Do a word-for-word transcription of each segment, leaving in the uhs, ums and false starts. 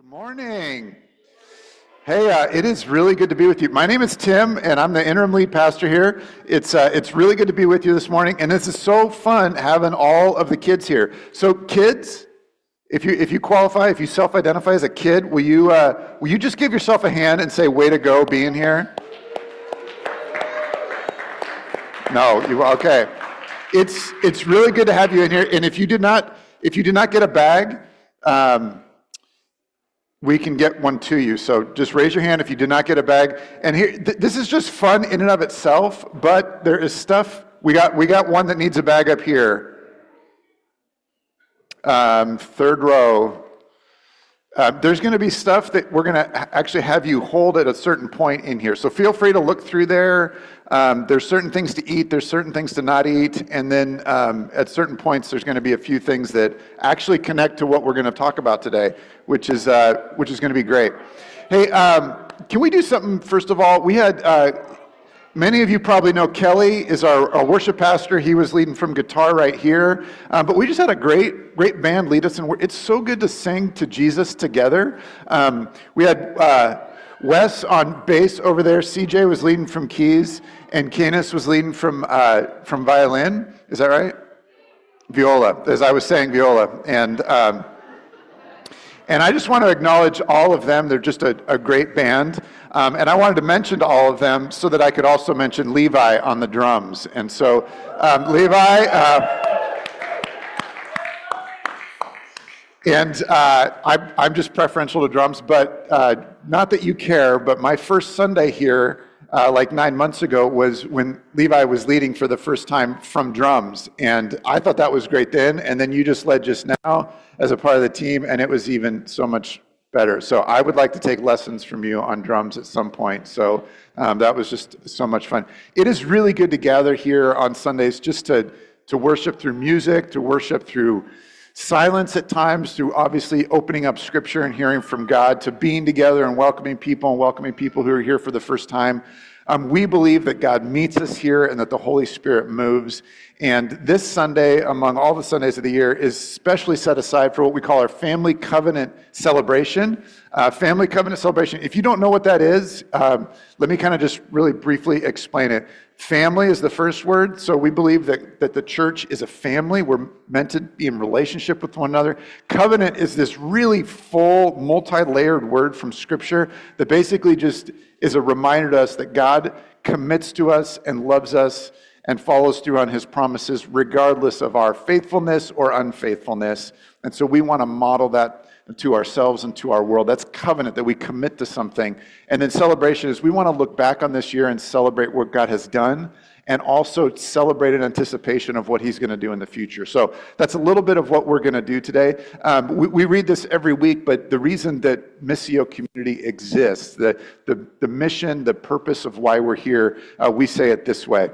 Good morning. Hey, uh, it is really good to be with you. My name is Tim, and I'm the interim lead pastor here. It's uh, it's really good to be with you this morning, and this is so fun having all of the kids here. So, kids, if you if you qualify, if you self-identify as a kid, will you uh, will you just give yourself a hand and say, "Way to go, being here"? No, you okay? It's it's really good to have you in here. And if you did not if you did not get a bag. Um, We can get one to you. So just raise your hand if you did not get a bag. And here, th- this is just fun in and of itself, but there is stuff. We got we got one that needs a bag up here. Um, third row. Uh, there's going to be stuff that we're going to actually have you hold at a certain point in here. So feel free to look through there. Um, there's certain things to eat. There's certain things to not eat. And then um, at certain points, there's going to be a few things that actually connect to what we're going to talk about today, which is uh, which is going to be great. Hey, um, can we do something first of all? We had. Uh, Many of you probably know Kelly is our, our worship pastor. He was leading from guitar right here. Uh, but we just had a great, great band lead us. And it's so good to sing to Jesus together. Um, we had uh, Wes on bass over there. C J was leading from keys. And Canis was leading from uh, from violin. Is that right? Viola, as I was saying, viola. And... Um, And I just want to acknowledge all of them. They're just a, a great band. Um, and I wanted to mention to all of them so that I could also mention Levi on the drums. And so, um, Levi, uh, and uh, I, I'm just preferential to drums, but uh, not that you care, but my first Sunday here, uh, like nine months ago, was when Levi was leading for the first time from drums. And I thought that was great then, and then you just led just now as a part of the team, and it was even so much better. So I would like to take lessons from you on drums at some point. So um, that was just so much fun. It is really good to gather here on Sundays just to, to worship through music, to worship through silence at times, through obviously opening up Scripture and hearing from God, to being together and welcoming people and welcoming people who are here for the first time. Um, we believe that God meets us here and that the Holy Spirit moves. And this Sunday, among all the Sundays of the year, is specially set aside for what we call our Family Covenant Celebration. Uh, Family Covenant Celebration. If you don't know what that is, um, let me kind of just really briefly explain it. Family is the first word, so we believe that, that the church is a family. We're meant to be in relationship with one another. Covenant is this really full, multi-layered word from Scripture that basically just is a reminder to us that God commits to us and loves us and follows through on His promises regardless of our faithfulness or unfaithfulness. And so we want to model that to ourselves and to our world. That's covenant, that we commit to something. And then celebration is we want to look back on this year and celebrate what God has done and also celebrate in anticipation of what He's going to do in the future. So that's a little bit of what we're going to do today. Um, we, we read this every week, but the reason that Missio Community exists, the, the, the mission, the purpose of why we're here, uh, we say it this way,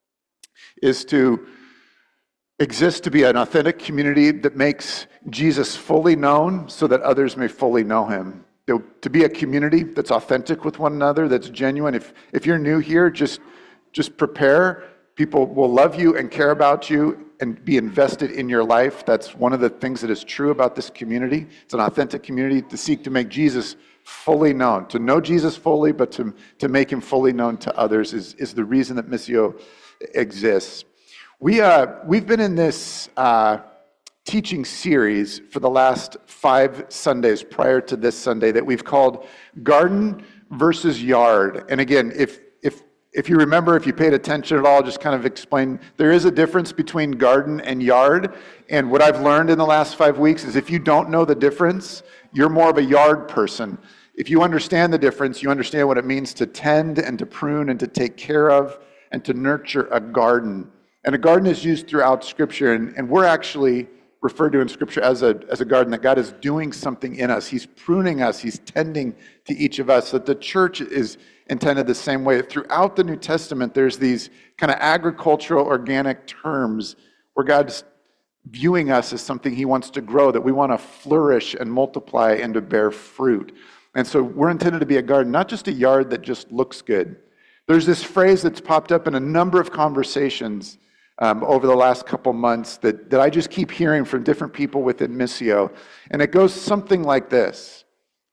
is to exist to be an authentic community that makes Jesus fully known so that others may fully know Him. To be a community that's authentic with one another, that's genuine. If if you're new here, just just prepare. People will love you and care about you and be invested in your life. That's one of the things that is true about this community. It's an authentic community to seek to make Jesus fully known. To know Jesus fully, but to, to make Him fully known to others is, is the reason that Missio exists. We, uh, we've been in this uh, teaching series for the last five Sundays prior to this Sunday that we've called Garden versus Yard. And again, if if if you remember, if you paid attention at all, just kind of explain, there is a difference between garden and yard. And what I've learned in the last five weeks is if you don't know the difference, you're more of a yard person. If you understand the difference, you understand what it means to tend and to prune and to take care of and to nurture a garden. And a garden is used throughout Scripture, and, and we're actually referred to in Scripture as a, as a garden, that God is doing something in us. He's pruning us. He's tending to each of us. That the church is intended the same way. Throughout the New Testament, there's these kind of agricultural, organic terms where God's viewing us as something He wants to grow, that we want to flourish and multiply and to bear fruit. And so we're intended to be a garden, not just a yard that just looks good. There's this phrase that's popped up in a number of conversations Um, over the last couple months that, that I just keep hearing from different people within Missio. And it goes something like this.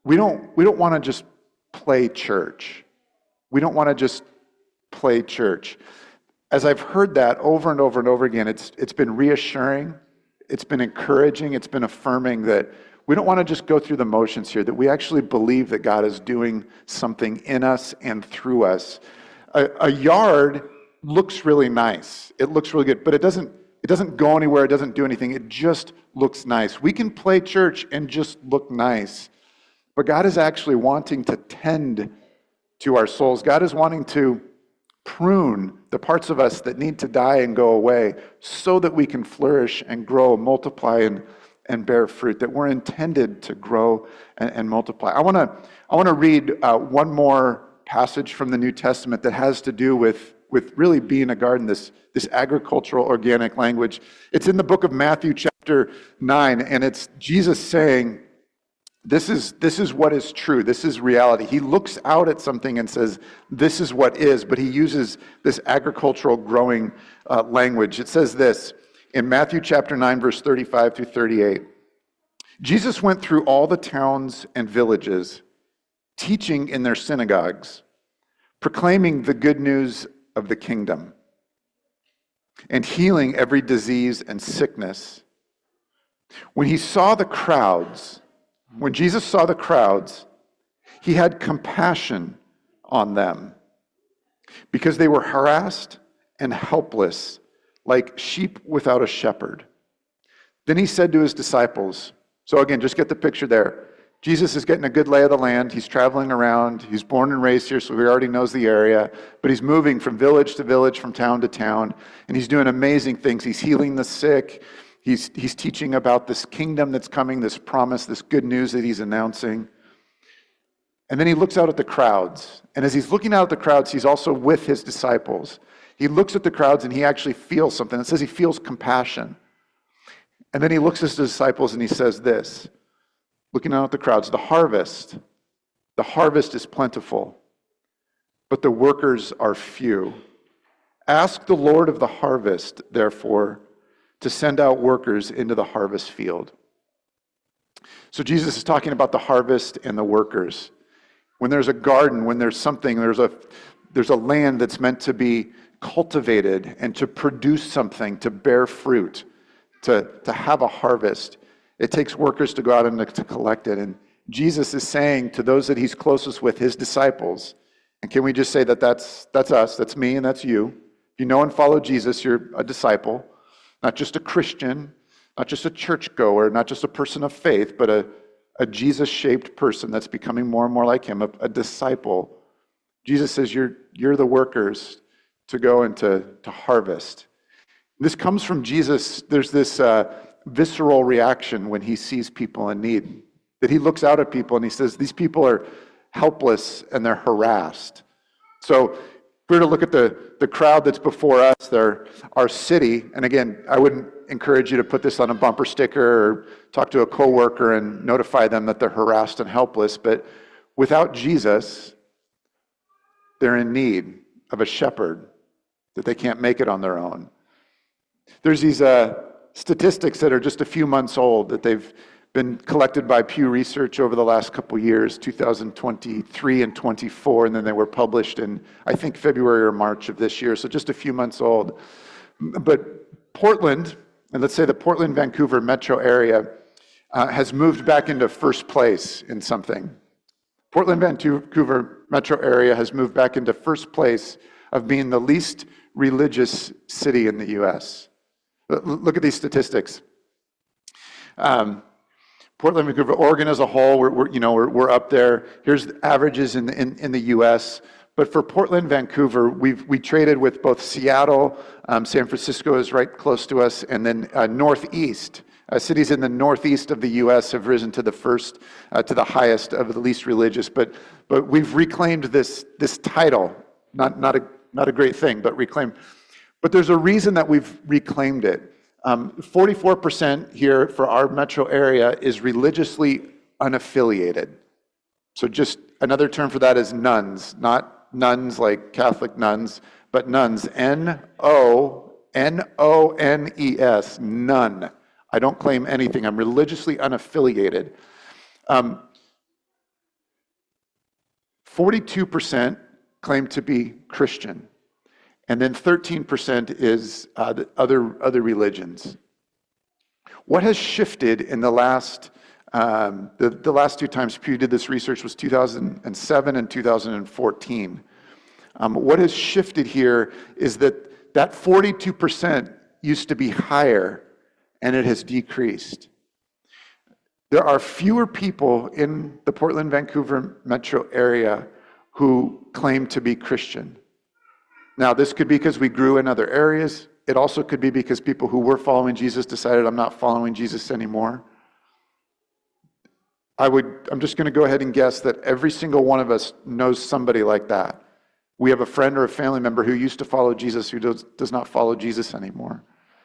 we don't, we don't want to just play church. We don't want to just play church. As I've heard that over and over and over again, it's it's been reassuring, it's been encouraging, it's been affirming that we don't want to just go through the motions here, that we actually believe that God is doing something in us and through us. A, a yard looks really nice. It looks really good, but it doesn't it doesn't go anywhere, it doesn't do anything. It just looks nice. We can play church and just look nice. But God is actually wanting to tend to our souls. God is wanting to prune the parts of us that need to die and go away so that we can flourish and grow, multiply, and, and bear fruit, that we're intended to grow and, and multiply. I want to I want to read uh, one more passage from the New Testament that has to do with, with really being a garden, this, this agricultural organic language. It's in the book of Matthew chapter nine, and it's Jesus saying, This is, this is what is true. This is reality. He looks out at something and says, this is what is, but he uses this agricultural growing uh, language. It says this in Matthew chapter nine, verse thirty-five through thirty-eight. Jesus went through all the towns and villages, teaching in their synagogues, proclaiming the good news of the kingdom, and healing every disease and sickness. When he saw the crowds, When Jesus saw the crowds, he had compassion on them because they were harassed and helpless, like sheep without a shepherd. Then he said to his disciples, so again, just get the picture there. Jesus is getting a good lay of the land. He's traveling around. He's born and raised here, so he already knows the area. But he's moving from village to village, from town to town, and he's doing amazing things. He's healing the sick. He's, he's teaching about this kingdom that's coming, this promise, this good news that he's announcing. And then he looks out at the crowds. And as he's looking out at the crowds, he's also with his disciples. He looks at the crowds and he actually feels something. It says he feels compassion. And then he looks at his disciples and he says this, looking out at the crowds, the harvest, the harvest is plentiful, but the workers are few. Ask the Lord of the harvest, therefore, to send out workers into the harvest field. So Jesus is talking about the harvest and the workers. When there's a garden, when there's something, there's a there's a land that's meant to be cultivated and to produce something, to bear fruit, to, to have a harvest. It takes workers to go out and to, to collect it. And Jesus is saying to those that he's closest with, his disciples, and can we just say that that's, that's us, that's me, and that's you. If you know and follow Jesus, you're a disciple. Not just a Christian, not just a churchgoer, not just a person of faith, but a, a Jesus-shaped person that's becoming more and more like him, a, a disciple. Jesus says, you're, you're the workers to go and to, to harvest. This comes from Jesus. There's this uh, visceral reaction when he sees people in need, that he looks out at people and he says, these people are helpless and they're harassed. So if we were to look at the, the crowd that's before us, they're our city, and again, I wouldn't encourage you to put this on a bumper sticker or talk to a coworker and notify them that they're harassed and helpless, but without Jesus, they're in need of a shepherd, that they can't make it on their own. There's these uh, statistics that are just a few months old that they've been collected by Pew Research over the last couple years, two thousand twenty-three and twenty-four, and then they were published in, I think, February or March of this year, so just a few months old. But Portland, and let's say the Portland, Vancouver metro area, uh, has moved back into first place in something. Portland, Vancouver metro area has moved back into first place of being the least religious city in the U S. Look at these statistics. Um, Portland, Vancouver, Oregon as a whole, we're, we're you know we're, we're up there. Here's the averages in the, in, in the U S. But for Portland, Vancouver, we've we traded with both Seattle, um, San Francisco is right close to us, and then uh, Northeast. Uh, cities in the northeast of the U S have risen to the first, uh, to the highest of the least religious. But but we've reclaimed this this title. Not not a not a great thing, but reclaimed. But there's a reason that we've reclaimed it. Um, forty-four percent here for our metro area is religiously unaffiliated. So just another term for that is nuns, not nuns like Catholic nuns, but nuns, N O N O N E S, none. I don't claim anything. I'm religiously unaffiliated. Um, forty-two percent claim to be Christian. And then thirteen percent is uh, the other, other religions. What has shifted in the last, um, the, the last two times Pew did this research was two thousand seven and two thousand fourteen. Um, what has shifted here is that that forty-two percent used to be higher, and it has decreased. There are fewer people in the Portland, Vancouver metro area who claim to be Christian. Now, this could be because we grew in other areas. It also could be because people who were following Jesus decided, I'm not following Jesus anymore. I would, I'm just going to go ahead and guess that every single one of us knows somebody like that. We have a friend or a family member who used to follow Jesus who does, does not follow Jesus anymore.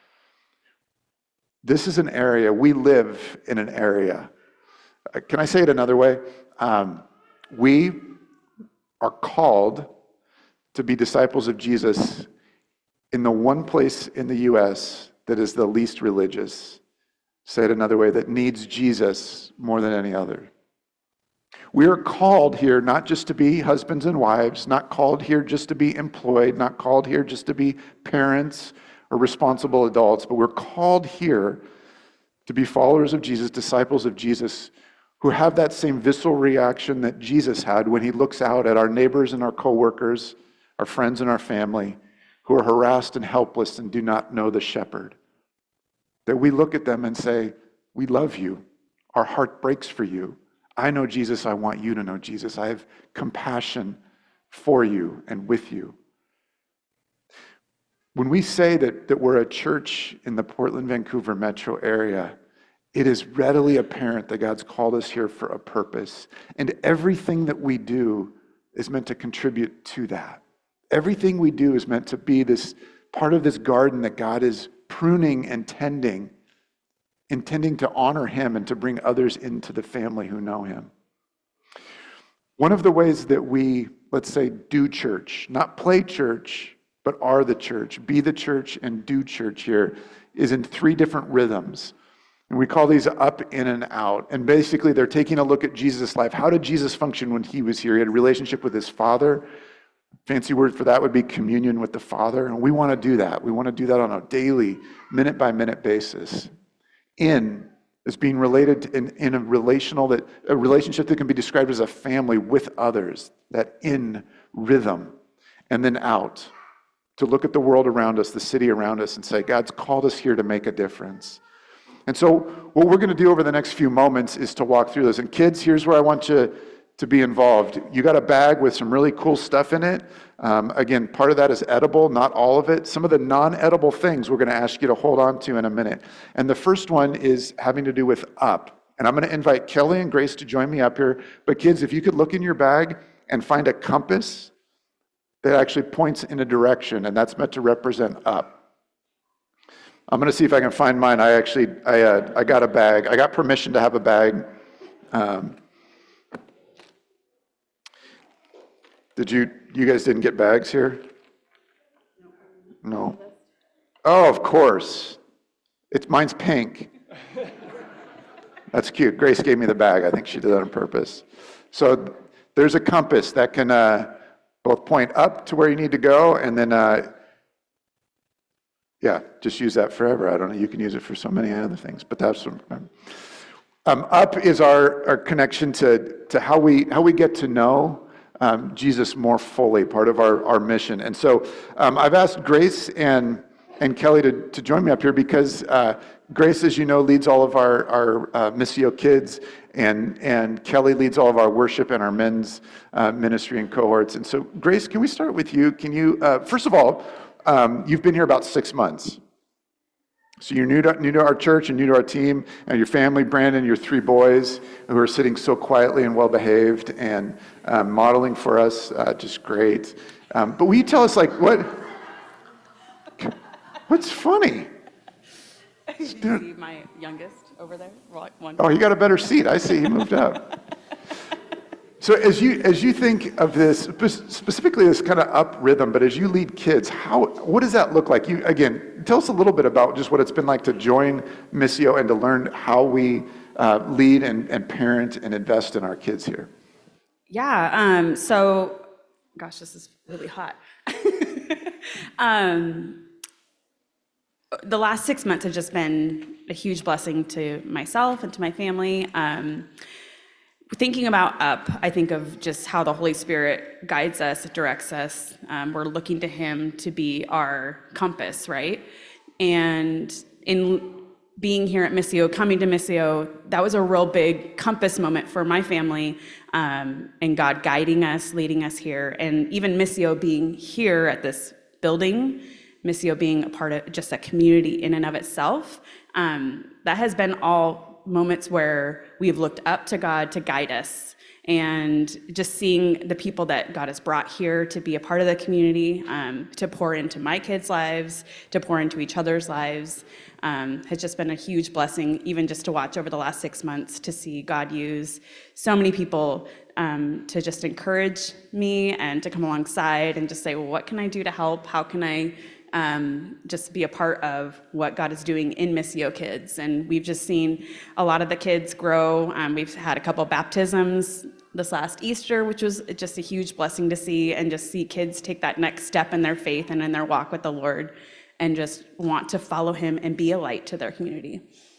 This is an area, we live in an area. Can I say it another way? Um, we are called to be disciples of Jesus in the one place in the U S that is the least religious. Say it another way, that needs Jesus more than any other. We are called here not just to be husbands and wives, not called here just to be employed, not called here just to be parents or responsible adults, but we're called here to be followers of Jesus, disciples of Jesus, who have that same visceral reaction that Jesus had when he looks out at our neighbors and our coworkers, our friends and our family, who are harassed and helpless and do not know the shepherd. That we look at them and say, we love you. Our heart breaks for you. I know Jesus. I want you to know Jesus. I have compassion for you and with you. When we say that, that we're a church in the Portland, Vancouver metro area, it is readily apparent that God's called us here for a purpose. And everything that we do is meant to contribute to that. Everything we do is meant to be this part of this garden that God is pruning and tending, intending to honor him and to bring others into the family who know him. One of the ways that we, let's say, do church, not play church, but are the church, be the church and do church here, is in three different rhythms. And we call these up, in, and out. And basically they're taking a look at Jesus' life. How did Jesus function when he was here? He had a relationship with his Father. Fancy word for that would be communion with the Father. And we want to do that. We want to do that on a daily, minute-by-minute basis. In is being related to, in, in a relational that a relationship that can be described as a family with others. That in rhythm. And then out. To look at the world around us, the city around us, and say, God's called us here to make a difference. And so what we're going to do over the next few moments is to walk through this. And kids, here's where I want you to be involved. You got a bag with some really cool stuff in it. Um, again, part of that is edible, not all of it. Some of the non-edible things we're going to ask you to hold on to in a minute. And the first one is having to do with up. And I'm going to invite Kelly and Grace to join me up here. But kids, if you could look in your bag and find a compass that actually points in a direction, and that's meant to represent up. I'm going to see if I can find mine. I actually, I, uh, I got a bag. I got permission to have a bag. Um, did you, you guys didn't get bags here? No. Oh, of course. It's, mine's pink. That's cute. Grace gave me the bag. I think she did that on purpose. So there's a compass that can uh, both point up to where you need to go, and then uh, yeah, just use that forever. I don't know. You can use it for so many other things, but that's um, um, up is our, our connection to to how we how we get to know um, Jesus more fully. Part of our, our mission. And so um, I've asked Grace and and Kelly to to join me up here because uh, Grace, as you know, leads all of our our uh, Missio kids, and and Kelly leads all of our worship and our men's uh, ministry and cohorts. And so, Grace, can we start with you? Can you uh, first of all? Um, you've been here about six months. So you're new to, new to our church and new to our team, and your family, Brandon, your three boys who are sitting so quietly and well-behaved and um, modeling for us, uh, just great. Um, but will you tell us, like, what? What's funny? You see my youngest over there? One. Oh, he got a better seat. I see he moved up. So as you as you think of this, specifically this kind of up rhythm, but as you lead kids, how what does that look like? You again, tell us a little bit about just what it's been like to join Missio and to learn how we uh, lead and, and parent and invest in our kids here. Yeah, um, so, gosh, this is really hot. um, the last six months have just been a huge blessing to myself and to my family. Um, thinking about up, I think of just how the Holy Spirit guides us, directs us. Um, we're looking to Him to be our compass, right? And in being here at Missio, coming to Missio, that was a real big compass moment for my family, um, and God guiding us, leading us here, and even Missio being here at this building, Missio being a part of just a community in and of itself. Um, that has been all moments where we've looked up to God to guide us, and just seeing the people that God has brought here to be a part of the community, um, to pour into my kids' lives, to pour into each other's lives, um, has just been a huge blessing, even just to watch over the last six months to see God use so many people um, to just encourage me and to come alongside and just say, well, what can I do to help? How can I Um, just be a part of what God is doing in Missio Kids? And we've just seen a lot of the kids grow. Um, we've had a couple baptisms this last Easter, which was just a huge blessing to see, and just see kids take that next step in their faith and in their walk with the Lord, and just want to follow Him and be a light to their community.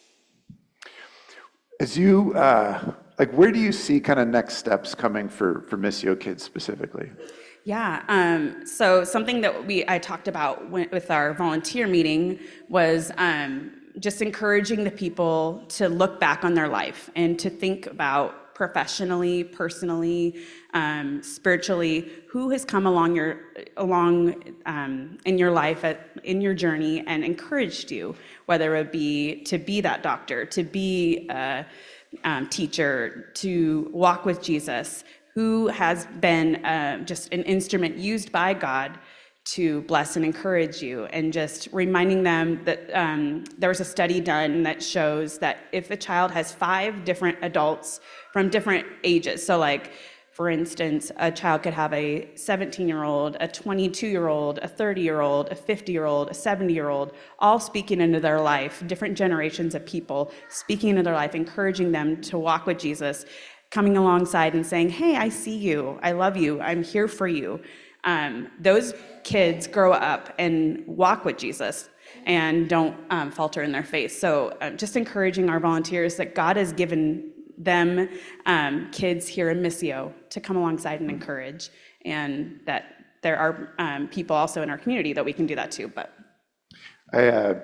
As you, uh, like, where do you see kind of next steps coming for, for Missio Kids specifically? Yeah, um, so something that we I talked about with our volunteer meeting was um, just encouraging the people to look back on their life and to think about professionally, personally, um, spiritually, who has come along your along um, in your life, at, in your journey, and encouraged you, whether it be to be that doctor, to be a um, teacher, to walk with Jesus. Who has been uh, just an instrument used by God to bless and encourage you, and just reminding them that um, there was a study done that shows that if a child has five different adults from different ages, so like, for instance, a child could have a seventeen-year-old, a twenty-two-year-old, a thirty-year-old, a fifty-year-old, a seventy-year-old, all speaking into their life, different generations of people speaking into their life, encouraging them to walk with Jesus, coming alongside and saying, hey, I see you, I love you, I'm here for you. Um, those kids grow up and walk with Jesus and don't um, falter in their faith. So uh, just encouraging our volunteers that God has given them um, kids here in Missio to come alongside and encourage, and that there are um, people also in our community that we can do that too. But I, uh,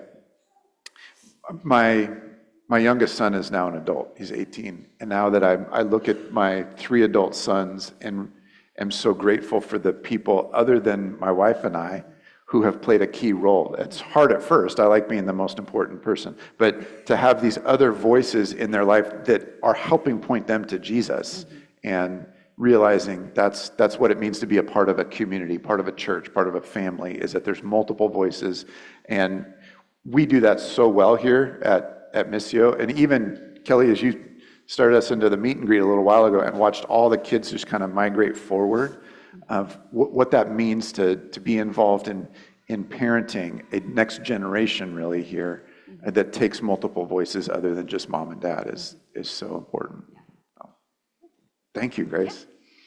my my youngest son is now an adult. He's eighteen, and now that I I look at my three adult sons and am so grateful for the people other than my wife and I who have played a key role. It's hard at first. I like being the most important person, but to have these other voices in their life that are helping point them to Jesus, mm-hmm. and realizing that's that's what it means to be a part of a community, part of a church, part of a family, is that there's multiple voices. And we do that so well here at, at Missio. And even, Kelly, as you started us into the meet and greet a little while ago and watched all the kids just kind of migrate forward, of what, what that means to, to be involved in, in parenting a next generation really here, mm-hmm. that takes multiple voices other than just mom and dad is, is so important. Oh. Thank you, Grace.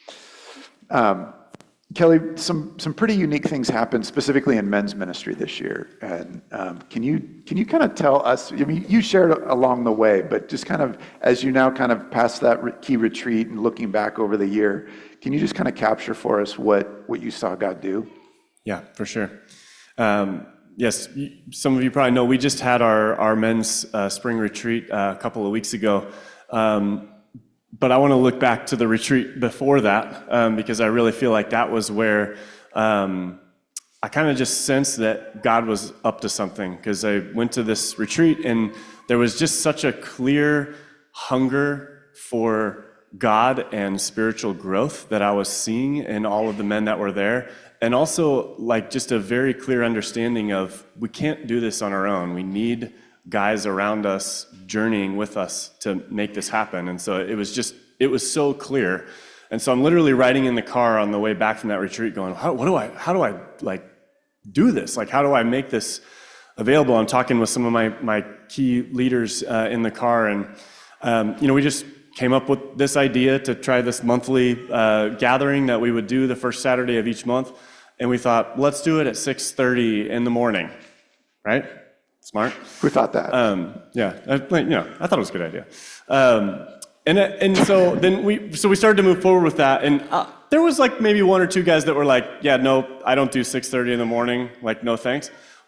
Um, Kelly, some some pretty unique things happened specifically in men's ministry this year, and um, can you can you kind of tell us? I mean, you shared along the way, but just kind of as you now kind of pass that re- key retreat and looking back over the year, can you just kind of capture for us what what you saw God do? Yeah, for sure. Um, yes, some of you probably know we just had our our men's uh, spring retreat uh, a couple of weeks ago. Um, But I want to look back to the retreat before that, um, because I really feel like that was where um, I kind of just sensed that God was up to something, because I went to this retreat and there was just such a clear hunger for God and spiritual growth that I was seeing in all of the men that were there. And also like just a very clear understanding of we can't do this on our own. We need guys around us journeying with us to make this happen. And so it was just, it was so clear. And so I'm literally riding in the car on the way back from that retreat going, how, what do I, how do I like do this? Like, how do I make this available? I'm talking with some of my, my key leaders uh, in the car, and, um, you know, we just came up with this idea to try this monthly uh, gathering that we would do the first Saturday of each month. And we thought, let's do it at six thirty in the morning, right? Smart. Who thought that? Um, yeah, I, like, you know, I thought it was a good idea. Um, and and so then we so we started to move forward with that, and uh, there was like maybe one or two guys that were like, yeah, no, I don't do six thirty in the morning, like no thanks.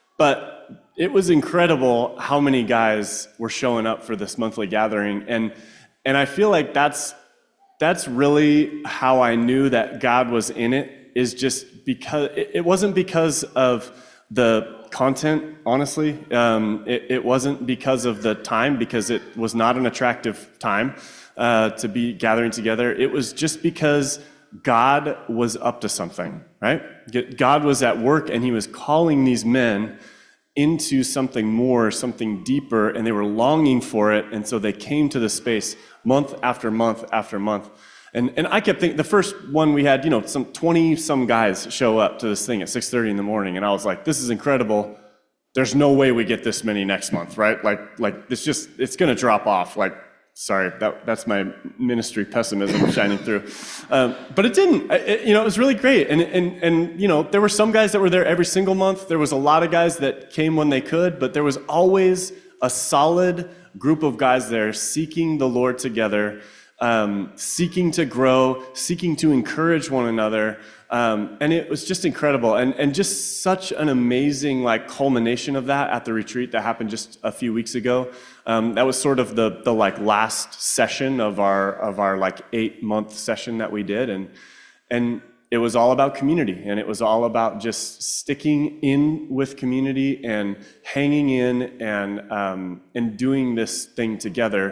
But it was incredible how many guys were showing up for this monthly gathering, and and I feel like that's that's really how I knew that God was in it. Is just because it, it wasn't because of the content, honestly. Um, it, it wasn't because of the time, because it was not an attractive time uh, to be gathering together. It was just because God was up to something, right? God was at work, and he was calling these men into something more, something deeper, and they were longing for it, and so they came to the space month after month after month. And and I kept thinking, the first one we had, you know, some twenty-some guys show up to this thing at six thirty in the morning, and I was like, this is incredible. There's no way we get this many next month, right? Like, like it's just, it's going to drop off. Like, sorry, that, that's my ministry pessimism shining through. Um, but it didn't. It, you know, it was really great. And, and, and, you know, there were some guys that were there every single month. There was a lot of guys that came when they could, but there was always a solid group of guys there seeking the Lord together, Um, seeking to grow, seeking to encourage one another, um, and it was just incredible, and and just such an amazing like culmination of that at the retreat that happened just a few weeks ago. Um, that was sort of the the like last session of our of our like eight month session that we did, and and it was all about community, and it was all about just sticking in with community and hanging in and um, and doing this thing together.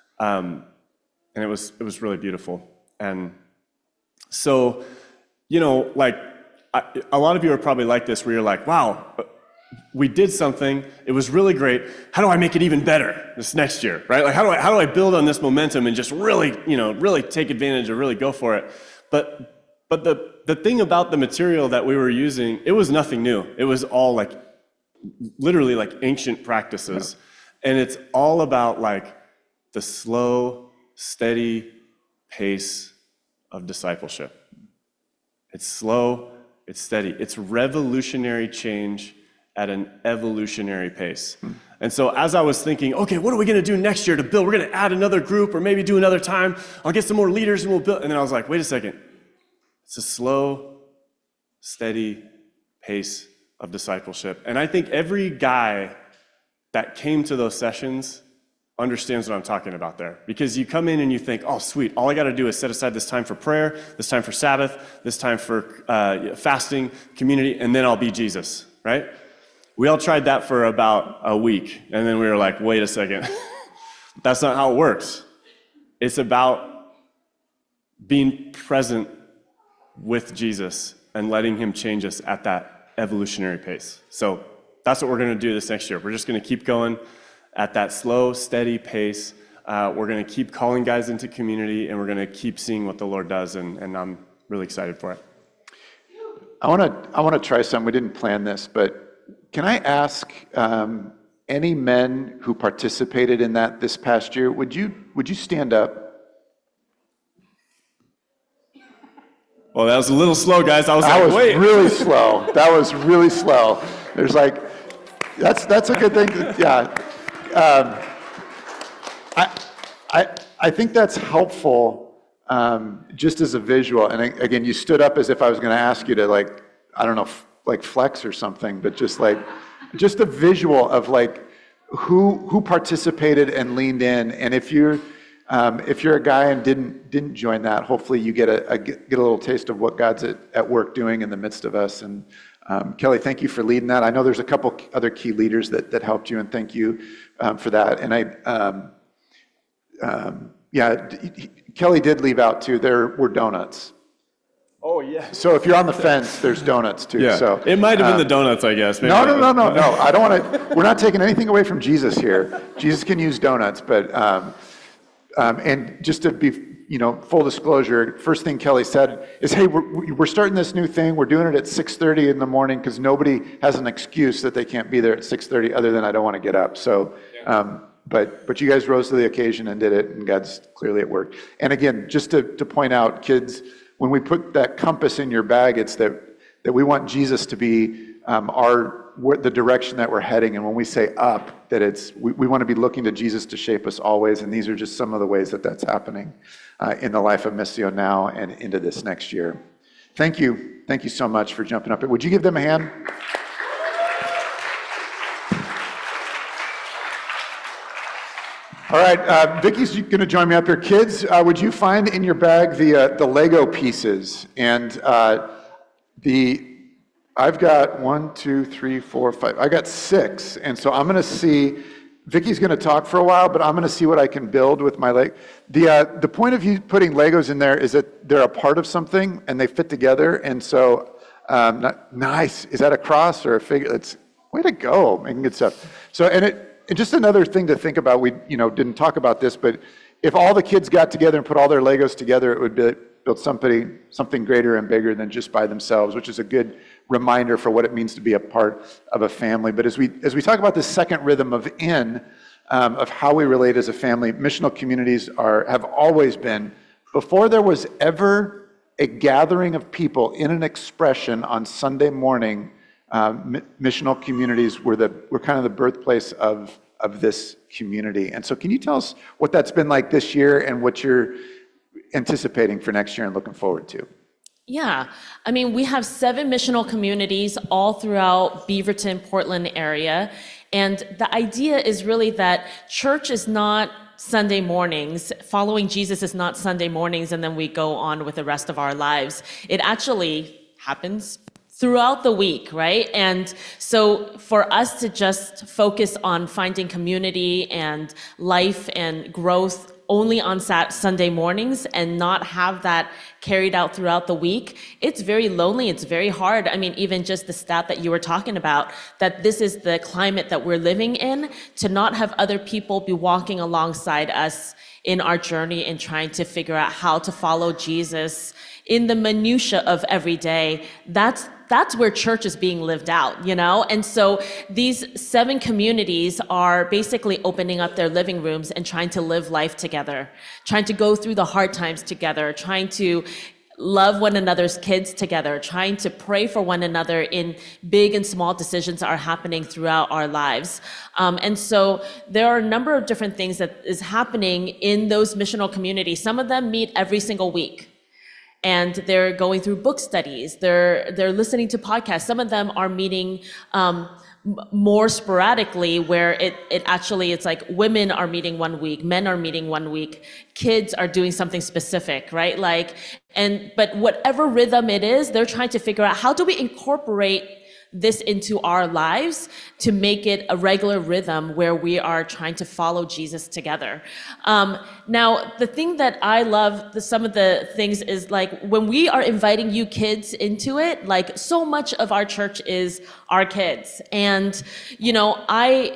Um, And it was it was really beautiful. And so, you know, like, I, a lot of you are probably like this, where you're like, wow, we did something, it was really great. How do I make it even better this next year, right? Like, how do I how do I build on this momentum and just really, you know, really take advantage or really go for it? But but the the thing about the material that we were using, it was nothing new. It was all like, literally like ancient practices. Yeah. And it's all about like the slow, steady pace of discipleship. It's slow, it's steady. It's revolutionary change at an evolutionary pace. Hmm. And so as I was thinking, okay, what are we gonna do next year to build? We're gonna add another group, or maybe do another time. I'll get some more leaders and we'll build. And then I was like, wait a second. It's a slow, steady pace of discipleship. And I think every guy that came to those sessions understands what I'm talking about there. Because you come in and you think, oh, sweet, all I got to do is set aside this time for prayer, this time for Sabbath, this time for uh, fasting, community, and then I'll be Jesus, right? We all tried that for about a week, and then we were like, wait a second. That's not how it works. It's about being present with Jesus and letting him change us at that evolutionary pace. So that's what we're going to do this next year. We're just going to keep going at that slow, steady pace. Uh, we're going to keep calling guys into community, and we're going to keep seeing what the Lord does, and, and I'm really excited for it. I want to I want to try something. We didn't plan this, but can I ask um, any men who participated in that this past year, would you would you stand up? Well, that was a little slow, guys. I was that like, was wait. really slow. That was really slow. There's like, that's that's a good thing. To, yeah. Um, I, I, I think that's helpful, um, just as a visual. And again, you stood up as if I was going to ask you to, like, I don't know, f- like flex or something, but just like, just a visual of like who who participated and leaned in. And if you're um, if you're a guy and didn't didn't join that, hopefully you get a, a get a little taste of what God's at, at work doing in the midst of us. And um, Kelly, thank you for leading that. I know there's a couple other key leaders that that helped you, and thank you. Um, for that. And I, um, um, yeah, he, Kelly did leave out too. There were donuts. Oh, yeah. So if you're on the fence, there's donuts too. Yeah. So it might have um, been the donuts, I guess. Maybe no, no, no, no, no. I don't want to, we're not taking anything away from Jesus here. Jesus can use donuts, but, um, um, and just to be, you know, full disclosure, first thing Kelly said is, hey, we're, we're starting this new thing. We're doing it at six thirty in the morning because nobody has an excuse that they can't be there at six thirty other than I don't want to get up. So, um, but, but you guys rose to the occasion and did it, and God's clearly at work. And again, just to, to point out, kids, when we put that compass in your bag, it's that, that we want Jesus to be um, our, the direction that we're heading. And when we say up, that it's, we, we want to be looking to Jesus to shape us always. And these are just some of the ways that that's happening uh, in the life of Missio now and into this next year. Thank you. Thank you so much for jumping up. Would you give them a hand? All right, uh, Vicky's going to join me up here. Kids, uh, would you find in your bag the uh, the Lego pieces? And uh, the I've got one, two, three, four, five. I got six, and so I'm going to see. Vicky's going to talk for a while, but I'm going to see what I can build with my leg. The uh, the point of you putting Legos in there is that they're a part of something and they fit together. And so, um, not, nice. Is that a cross or a figure? It's way to go, making good stuff. So, and it. And just another thing to think about, we you know didn't talk about this, but if all the kids got together and put all their Legos together, it would be, build something, something greater and bigger than just by themselves, which is a good reminder for what it means to be a part of a family. But as we as we talk about the second rhythm of in, um, of how we relate as a family, missional communities are have always been, before there was ever a gathering of people in an expression on Sunday morning, Um, missional communities were the were kind of the birthplace of of this community. And so can you tell us what that's been like this year and what you're anticipating for next year and looking forward to? Yeah, I mean, we have seven missional communities all throughout Beaverton, Portland area. And the idea is really that church is not Sunday mornings. Following Jesus is not Sunday mornings and then we go on with the rest of our lives. It actually happens throughout the week, right? And so for us to just focus on finding community and life and growth only on Sat- Sunday mornings and not have that carried out throughout the week, it's very lonely, it's very hard. I mean, even just the stat that you were talking about, that this is the climate that we're living in, to not have other people be walking alongside us in our journey and trying to figure out how to follow Jesus in the minutia of every day, that's that's where church is being lived out, you know? And so these seven communities are basically opening up their living rooms and trying to live life together, trying to go through the hard times together, trying to love one another's kids together, trying to pray for one another in big and small decisions that are happening throughout our lives. Um, and so there are a number of different things that is happening in those missional communities. Some of them meet every single week. And they're going through book studies. They're they're listening to podcasts. Some of them are meeting um, more sporadically, where it it actually it's like women are meeting one week, men are meeting one week, kids are doing something specific, right? Like, and but whatever rhythm it is, they're trying to figure out how do we incorporate this into our lives to make it a regular rhythm where we are trying to follow Jesus together. Um, now, the thing that I love, the, some of the things is like when we are inviting you kids into it, like so much of our church is our kids. And, you know, I,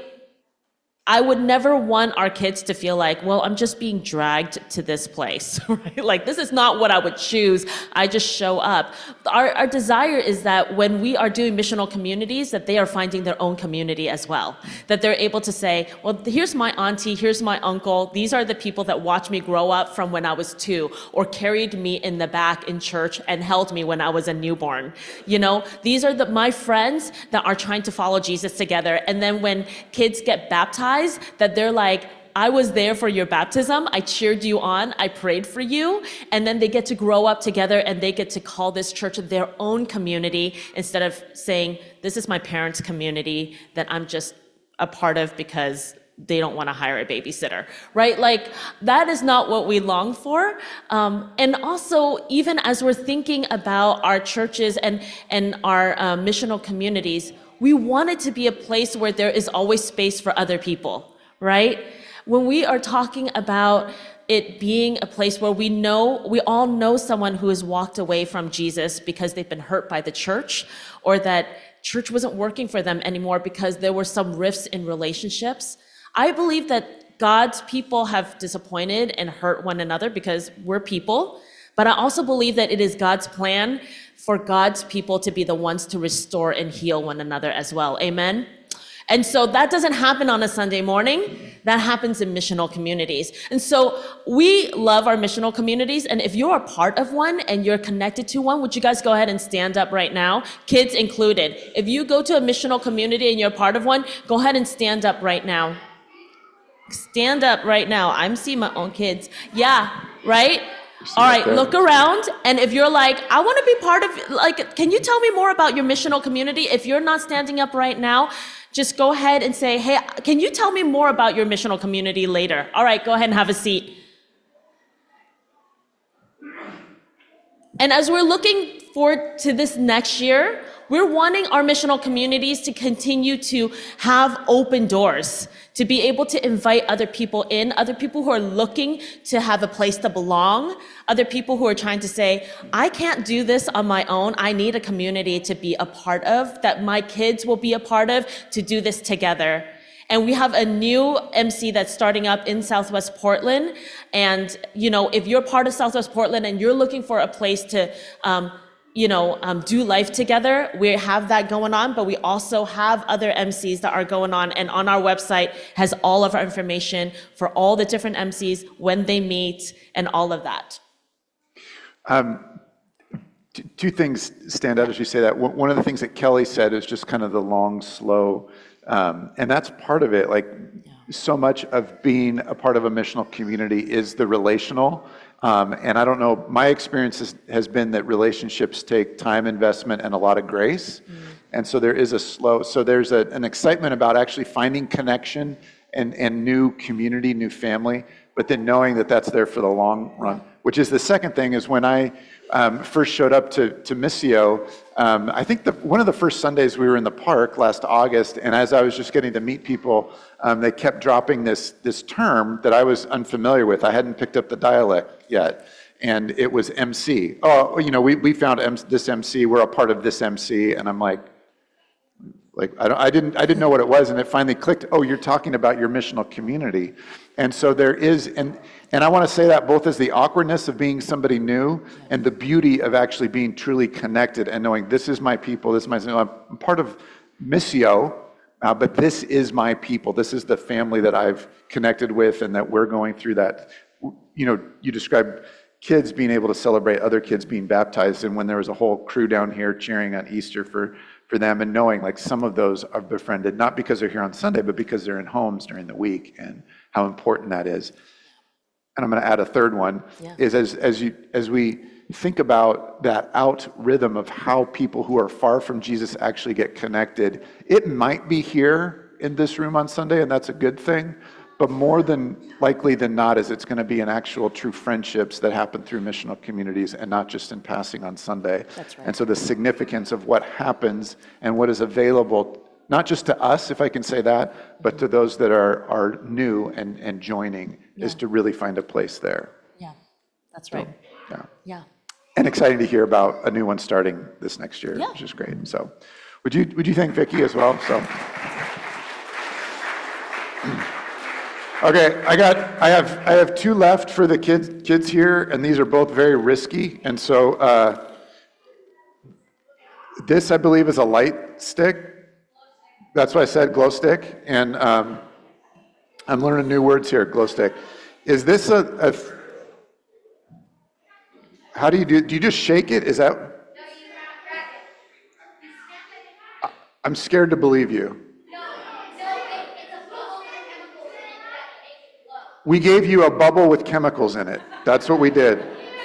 I would never want our kids to feel like, well, I'm just being dragged to this place, right? Like, this is not what I would choose. I just show up. Our, our desire is that when we are doing missional communities, that they are finding their own community as well. That they're able to say, well, here's my auntie, here's my uncle. These are the people that watched me grow up from when I was two, or carried me in the back in church and held me when I was a newborn. You know, these are the, my friends that are trying to follow Jesus together. And then when kids get baptized, that they're like, I was there for your baptism, I cheered you on, I prayed for you, and then they get to grow up together and they get to call this church their own community instead of saying, this is my parents' community that I'm just a part of because they don't want to hire a babysitter, right? Like, that is not what we long for. Um, and also, even as we're thinking about our churches and, and our uh, missional communities, we want it to be a place where there is always space for other people, right? When we are talking about it being a place where we know, we all know someone who has walked away from Jesus because they've been hurt by the church, or that church wasn't working for them anymore because there were some rifts in relationships. I believe that God's people have disappointed and hurt one another because we're people, but I also believe that it is God's plan for God's people to be the ones to restore and heal one another as well. Amen? And so that doesn't happen on a Sunday morning. That happens in missional communities. And so we love our missional communities. And if you're a part of one and you're connected to one, would you guys go ahead and stand up right now? Kids included. If you go to a missional community and you're a part of one, go ahead and stand up right now. Stand up right now. I'm seeing my own kids. Yeah, right? All right, look around, and if you're like, I want to be part of, like, can you tell me more about your missional community? If you're not standing up right now, just go ahead and say, hey, can you tell me more about your missional community later? All right, go ahead and have a seat. And as we're looking forward to this next year, we're wanting our missional communities to continue to have open doors, to be able to invite other people in, other people who are looking to have a place to belong, other people who are trying to say, I can't do this on my own. I need a community to be a part of, that my kids will be a part of, to do this together. And we have a new M C that's starting up in Southwest Portland. And, you know, if you're part of Southwest Portland and you're looking for a place to, um, you know, um, do life together, we have that going on, but we also have other M Cs that are going on, and on our website has all of our information for all the different M Cs, when they meet, and all of that. Um, t- two things stand out as you say that. One one of the things that Kelly said is just kind of the long, slow, um, and that's part of it. Like, so much of being a part of a missional community is the relational. Um, and I don't know, my experience has, has been that relationships take time investment and a lot of grace. Mm. And so there is a slow, so there's a, an excitement about actually finding connection and, and new community, new family, but then knowing that that's there for the long run. Which is the second thing, is when I um, first showed up to, to Missio, um, I think the, one of the first Sundays we were in the park last August, and as I was just getting to meet people, um, they kept dropping this, this term that I was unfamiliar with. I hadn't picked up the dialect yet, and it was M C. Oh, you know, we, we found M- this M C, we're a part of this M C, and I'm like, Like I, don't, I didn't, I didn't know what it was, and it finally clicked. Oh, you're talking about your missional community, and so there is, and and I want to say that both as the awkwardness of being somebody new, and the beauty of actually being truly connected and knowing this is my people, this is my. I'm part of Missio, uh, but this is my people. This is the family that I've connected with, and that we're going through that. You know, you described kids being able to celebrate other kids being baptized, and when there was a whole crew down here cheering on Easter for. for them, and knowing like some of those are befriended, not because they're here on Sunday, but because they're in homes during the week, and how important that is. And I'm going to add a third one, yeah. is as as you as we think about that out rhythm of how people who are far from Jesus actually get connected, it might be here in this room on Sunday, and that's a good thing, but more than likely than not is it's going to be in actual true friendships that happen through missional communities, and not just in passing on Sunday. That's right. And so the significance of what happens and what is available, not just to us, if I can say that, but to those that are are new and, and joining, yeah. is to really find a place there. Yeah, that's right. So, yeah. Yeah. And exciting to hear about a new one starting this next year, yeah. which is great. So would you would you thank Vicki as well? So okay, I got I have I have two left for the kids kids here, and these are both very risky. And so uh, this, I believe, is a light stick. That's why I said glow stick. And um, I'm learning new words here. Glow stick. Is this a, a how do you do? Do you just shake it? Is that? I'm scared to believe you. We gave you a bubble with chemicals in it. That's what we did.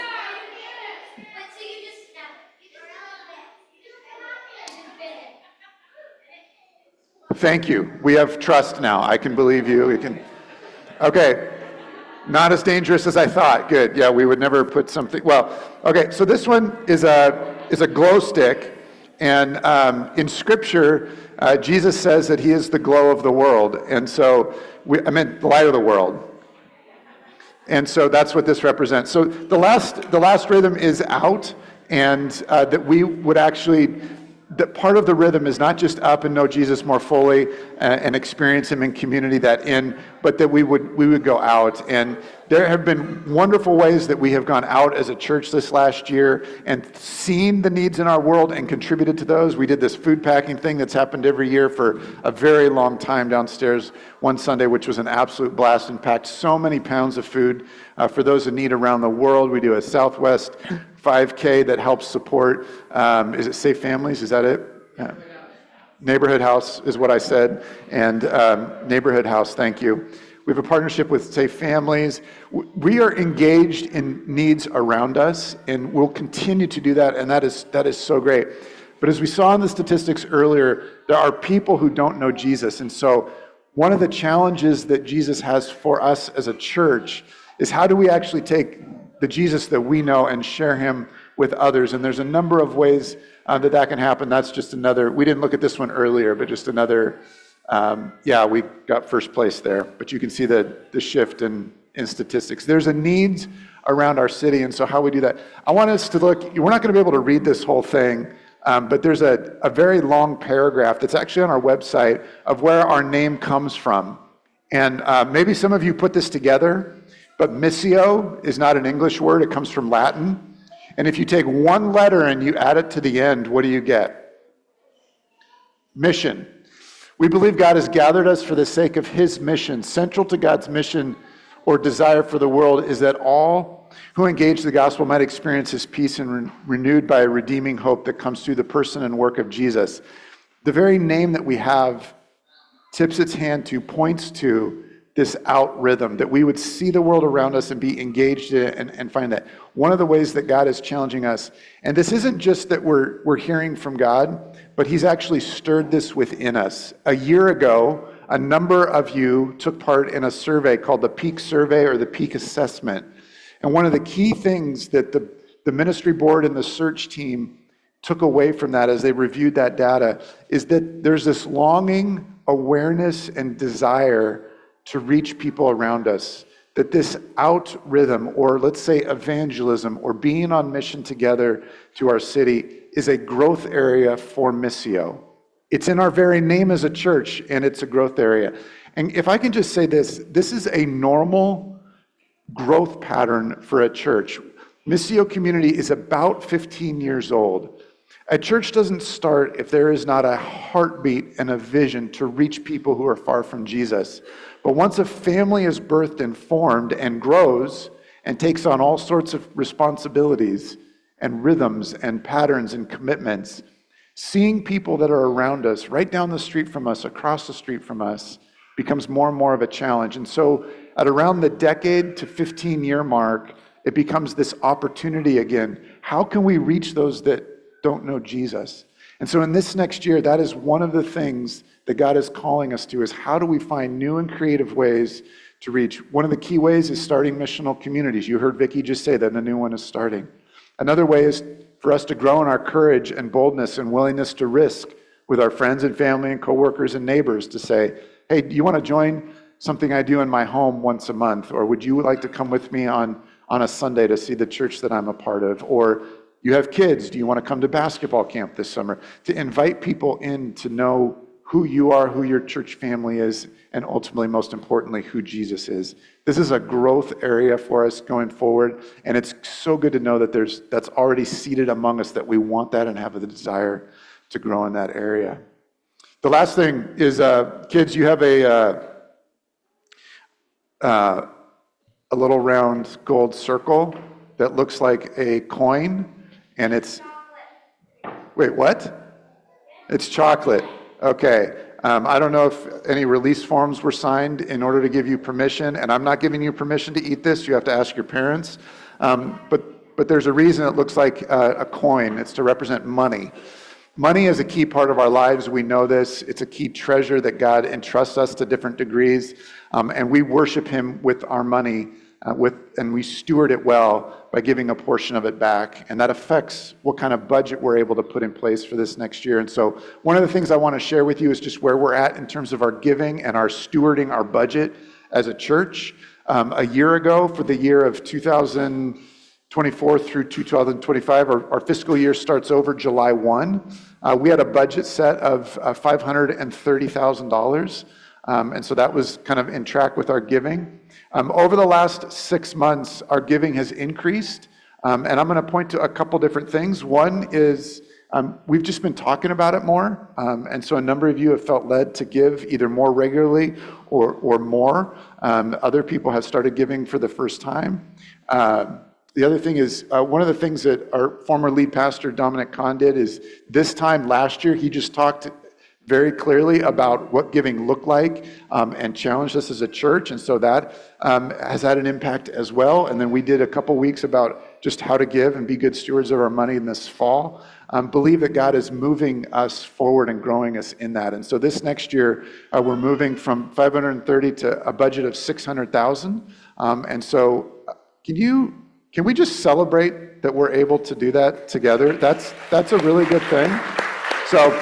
Thank you. We have trust now. I can believe you. We can. Okay. Not as dangerous as I thought. Good. Yeah, we would never put something. Well, okay. So this one is a is a glow stick, and um, in Scripture, uh, Jesus says that He is the glow of the world, and so we, I meant the light of the world. And so that's what this represents. So the last the last rhythm is out, and uh, that we would actually, that part of the rhythm is not just up and know Jesus more fully, uh, and experience him in community, that in, but that we would we would go out. And there have been wonderful ways that we have gone out as a church this last year and seen the needs in our world and contributed to those. We did this food packing thing that's happened every year for a very long time downstairs one Sunday, which was an absolute blast, and packed so many pounds of food uh, for those in need around the world. We do a Southwest five K that helps support, um, is it Safe Families? Is that it? Yeah. Neighborhood House is what I said, and um, Neighborhood House, thank you. We have a partnership with Safe Families. We are engaged in needs around us, and we'll continue to do that, and that is that is so great. But as we saw in the statistics earlier, there are people who don't know Jesus, and so one of the challenges that Jesus has for us as a church is how do we actually take the Jesus that we know and share him with others? And there's a number of ways uh, that that can happen. That's just another, we didn't look at this one earlier, but just another, um, yeah, we got first place there. But you can see the, the shift in, in statistics. There's a need around our city, and so how we do that. I want us to look, we're not going to be able to read this whole thing, um, but there's a, a very long paragraph that's actually on our website of where our name comes from. And uh, maybe some of you put this together, but missio is not an English word, it comes from Latin. And if you take one letter and you add it to the end, what do you get? Mission. We believe God has gathered us for the sake of his mission. Central to God's mission or desire for the world is that all who engage the gospel might experience his peace and re- renewed by a redeeming hope that comes through the person and work of Jesus. The very name that we have tips its hand to, points to this out rhythm, that we would see the world around us and be engaged in it and, and find that. One of the ways that God is challenging us, and this isn't just that we're we're hearing from God, but he's actually stirred this within us. A year ago, a number of you took part in a survey called the Peak Survey or the Peak Assessment. And one of the key things that the, the ministry board and the search team took away from that as they reviewed that data is that there's this longing, awareness, and desire to reach people around us, that this out rhythm, or let's say evangelism, or being on mission together to our city is a growth area for Missio. It's in our very name as a church, and it's a growth area. And if I can just say this, this is a normal growth pattern for a church. Missio community is about fifteen years old. A church doesn't start if there is not a heartbeat and a vision to reach people who are far from Jesus. But once a family is birthed and formed and grows and takes on all sorts of responsibilities and rhythms and patterns and commitments, seeing people that are around us, right down the street from us, across the street from us, becomes more and more of a challenge. And so at around the decade to fifteen year mark, it becomes this opportunity again. How can we reach those that don't know Jesus? And so in this next year, that is one of the things that God is calling us to, is how do we find new and creative ways to reach? One of the key ways is starting missional communities. You heard Vicki just say that a new one is starting. Another way is for us to grow in our courage and boldness and willingness to risk with our friends and family and coworkers and neighbors to say, hey, do you want to join something I do in my home once a month? Or would you like to come with me on, on a Sunday to see the church that I'm a part of? Or you have kids, do you want to come to basketball camp this summer? To invite people in to know who you are, who your church family is, and ultimately, most importantly, who Jesus is. This is a growth area for us going forward, and it's so good to know that there's that's already seated among us, that we want that and have the desire to grow in that area. The last thing is, uh, kids, you have a uh, uh, a little round gold circle that looks like a coin, and it's, wait, what? It's chocolate. Okay. Um, I don't know if any release forms were signed in order to give you permission, and I'm not giving you permission to eat this. You have to ask your parents. Um, but but there's a reason it looks like a, a coin. It's to represent money. Money is a key part of our lives. We know this. It's a key treasure that God entrusts us to different degrees, um, and we worship him with our money, uh, with and we steward it well by giving a portion of it back, and that affects what kind of budget we're able to put in place for this next year. And so one of the things I want to share with you is just where we're at in terms of our giving and our stewarding our budget as a church. Um, a year ago, for the year of two thousand twenty-four through two thousand twenty-five. Our, our fiscal year starts over July first. Uh, we had a budget set of uh, five hundred thirty thousand dollars, um, and so that was kind of in track with our giving. Um, over the last six months, our giving has increased, um, and I'm going to point to a couple different things. One is um, we've just been talking about it more, um, and so a number of you have felt led to give either more regularly or, or more. Um, other people have started giving for the first time. Uh, The other thing is, uh, one of the things that our former lead pastor, Dominic Kahn, did is this time last year, he just talked very clearly about what giving looked like um, and challenged us as a church. And so that um, has had an impact as well. And then we did a couple weeks about just how to give and be good stewards of our money in this fall. Um, believe that God is moving us forward and growing us in that. And so this next year, uh, we're moving from five hundred thirty to a budget of six hundred thousand. Um, and so uh, can you... Can we just celebrate that we're able to do that together? That's that's a really good thing. So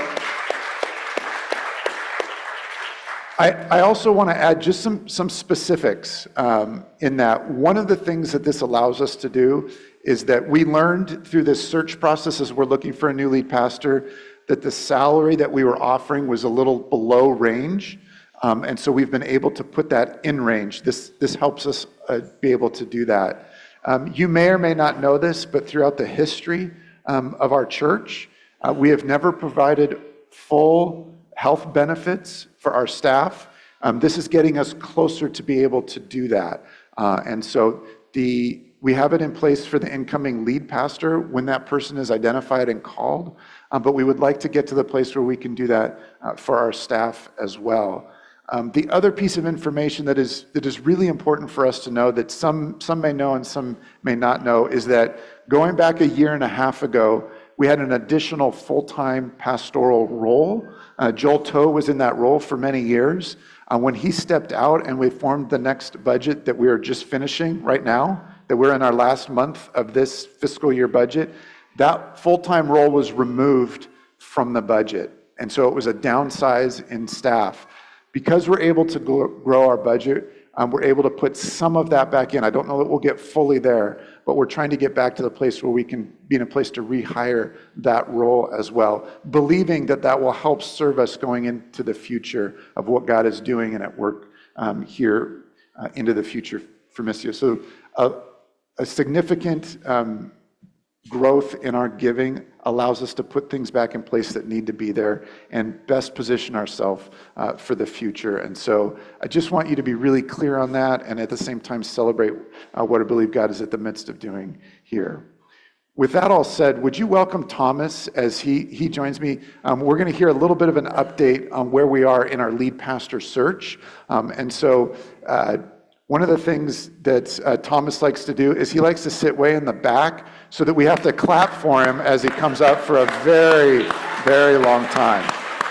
I, I also want to add just some, some specifics um, in that. One of the things that this allows us to do is that we learned through this search process as we're looking for a new lead pastor that the salary that we were offering was a little below range. Um, and so we've been able to put that in range. This, this helps us uh, be able to do that. Um, you may or may not know this, but throughout the history um, of our church, uh, we have never provided full health benefits for our staff. Um, this is getting us closer to be able to do that. Uh, and so the we have it in place for the incoming lead pastor when that person is identified and called, uh, but we would like to get to the place where we can do that uh, for our staff as well. Um, the other piece of information that is that is really important for us to know, that some some may know and some may not know, is that going back a year and a half ago, we had an additional full-time pastoral role. Uh, Joel Toe was in that role for many years. Uh, when he stepped out and we formed the next budget that we are just finishing right now, that we're in our last month of this fiscal year budget, that full-time role was removed from the budget. And so it was a downsize in staff. Because we're able to grow our budget, um, we're able to put some of that back in. I don't know that we'll get fully there, but we're trying to get back to the place where we can be in a place to rehire that role as well, believing that that will help serve us going into the future of what God is doing and at work um, here uh, into the future for Missio. So uh, a significant um, growth in our giving allows us to put things back in place that need to be there and best position ourselves uh, for the future. And so I just want you to be really clear on that, and at the same time celebrate uh, what I believe God is at the midst of doing here. With that all said, would you welcome Thomas as he, he joins me? Um, we're going to hear a little bit of an update on where we are in our lead pastor search. Um, and so uh, one of the things that uh, Thomas likes to do is he likes to sit way in the back so that we have to clap for him as he comes up for a very, very long time.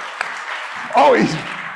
Oh, he's...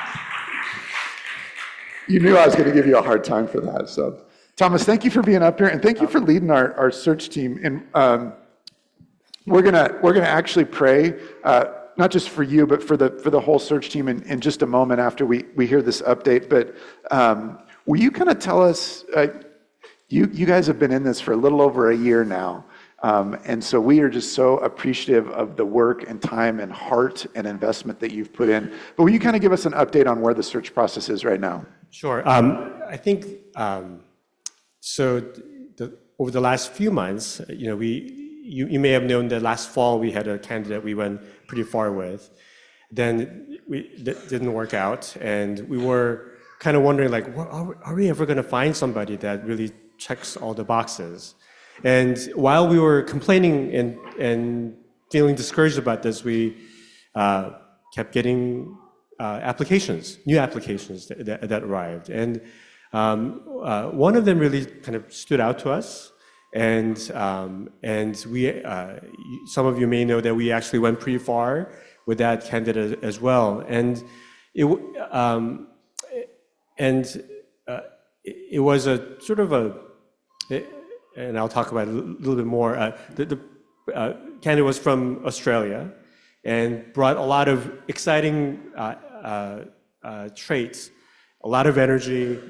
You knew I was going to give you a hard time for that. So, Thomas, thank you for being up here, and thank you for leading our, our search team. And um, we're gonna we're gonna actually pray, uh, not just for you, but for the for the whole search team in, in just a moment after we we hear this update. But um, will you kind of tell us? Uh, you you guys have been in this for a little over a year now. Um, and so we are just so appreciative of the work and time and heart and investment that you've put in. But will you kind of give us an update on where the search process is right now? Sure. Um, I think, um, so the, over the last few months, you know, we, you, you may have known that last fall we had a candidate we went pretty far with. Then we, that didn't work out, and we were kind of wondering, like, well, are, we, are we ever going to find somebody that really checks all the boxes? And while we were complaining and, and feeling discouraged about this, we uh, kept getting uh, applications, new applications that, that, that arrived. And um, uh, one of them really kind of stood out to us. And, um, and we, uh, some of you may know that we actually went pretty far with that candidate as well. And it, um, and uh, it, it was a sort of a, it, and I'll talk about it a little bit more. Uh, the the uh, candidate was from Australia and brought a lot of exciting uh, uh, uh, traits, a lot of energy,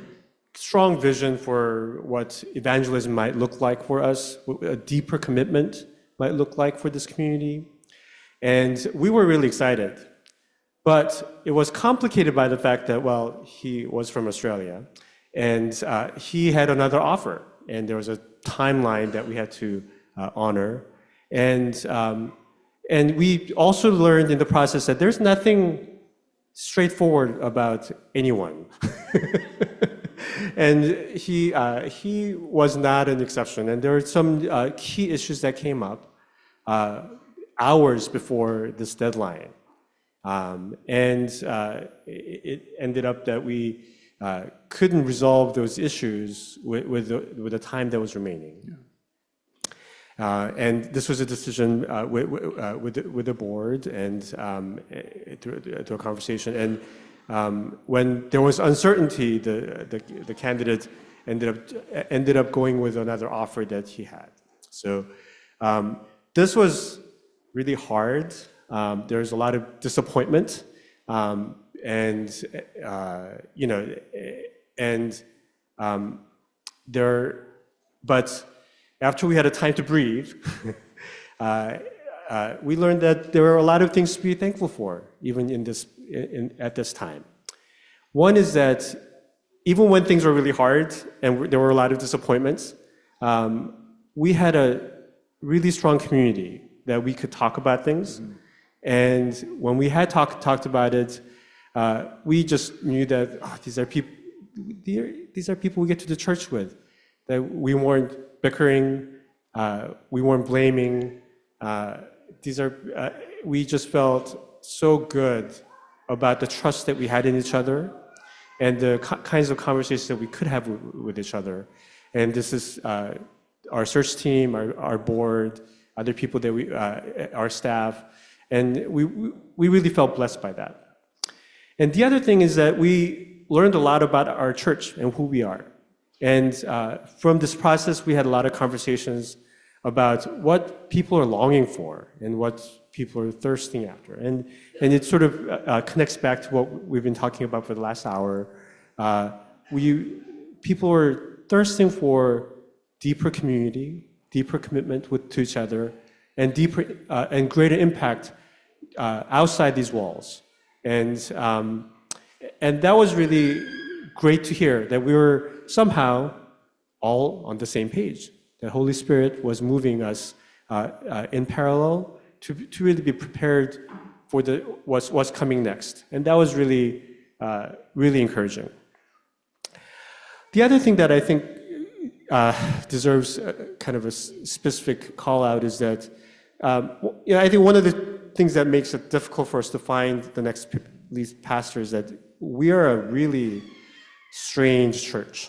strong vision for what evangelism might look like for us, what a deeper commitment might look like for this community. And we were really excited. But it was complicated by the fact that, well, he was from Australia, and uh, he had another offer, and there was a timeline that we had to uh, honor. And, um, and we also learned in the process that there's nothing straightforward about anyone. And he, uh, he was not an exception. And there were some uh, key issues that came up uh, hours before this deadline. Um, and uh, it, it ended up that we uh, couldn't resolve those issues with, with, the, with the time that was remaining. Yeah. Uh, and this was a decision uh, with, uh, with, the, with the board and um, through, through a conversation. And um, when there was uncertainty, the, the, the candidate ended up, ended up going with another offer that he had. So um, this was really hard. Um, there's a lot of disappointment, um, and uh, you know, and um, there. But after we had a time to breathe, uh, uh, we learned that there are a lot of things to be thankful for, even in this in, at this time. One is that even when things were really hard and there were a lot of disappointments, um, we had a really strong community that we could talk about things. Mm-hmm. And when we had talk, talked about it, uh, we just knew that oh, these are people. These are people we get to the church with. That we weren't bickering, uh, we weren't blaming. Uh, these are. Uh, we just felt so good about the trust that we had in each other, and the co- kinds of conversations that we could have w- with each other. And this is uh, our search team, our, our board, other people that we, uh, our staff. And we, we really felt blessed by that. And the other thing is that we learned a lot about our church and who we are. And uh, from this process, we had a lot of conversations about what people are longing for and what people are thirsting after. And, and it sort of uh, connects back to what we've been talking about for the last hour. Uh, we, people are thirsting for deeper community, deeper commitment with, to each other, and deeper uh, and greater impact Uh, outside these walls. And, um, and that was really great to hear, that we were somehow all on the same page, that Holy Spirit was moving us uh, uh, in parallel to, to really be prepared for the, what's, what's coming next. And that was really, uh, really encouraging. The other thing that I think uh, deserves a, kind of a specific call out is that um, you know, I think one of the things that makes it difficult for us to find the next lead pastor is that we are a really strange church.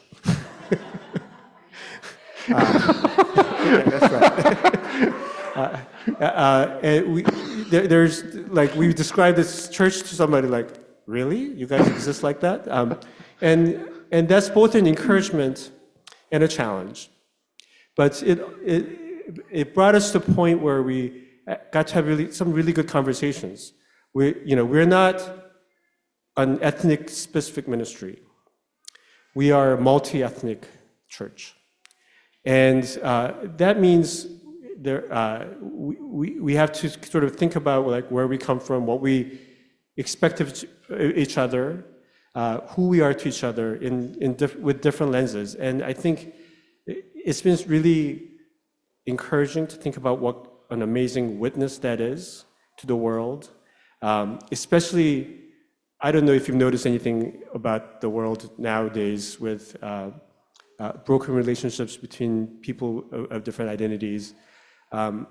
uh, yeah, that's right. uh, uh, and we, there, there's like we described this church to somebody like, really, you guys exist like that? Um, and and that's both an encouragement and a challenge. But it it it brought us to a point where we got to have really some really good conversations. We, you know, we're not an ethnic-specific ministry. We are a multi-ethnic church, and uh, that means there uh, we, we we have to sort of think about like where we come from, what we expect of each other, uh, who we are to each other in in diff- with different lenses. And I think it's been really encouraging to think about what an amazing witness that is to the world, um, especially, I don't know if you've noticed anything about the world nowadays with uh, uh, broken relationships between people of, of different identities. Um,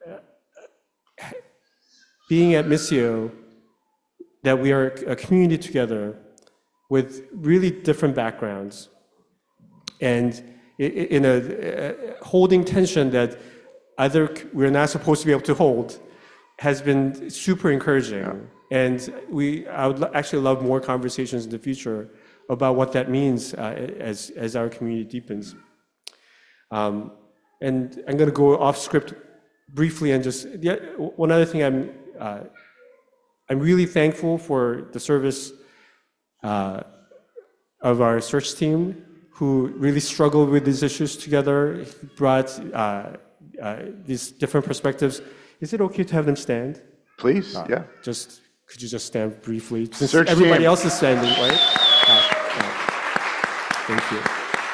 being at Missio, that we are a community together with really different backgrounds and in a, a holding tension that either we're not supposed to be able to hold, has been super encouraging. Yeah. And we, I would actually love more conversations in the future about what that means uh, as, as our community deepens. Um, and I'm going to go off script briefly and just, yeah, one other thing, I'm, uh, I'm really thankful for the service uh, of our search team who really struggled with these issues together. He brought uh, uh, these different perspectives. Is it okay to have them stand? Please, Uh, yeah. Just, could you just stand briefly? Since Search everybody team. else is standing, right? Uh, uh, Thank you.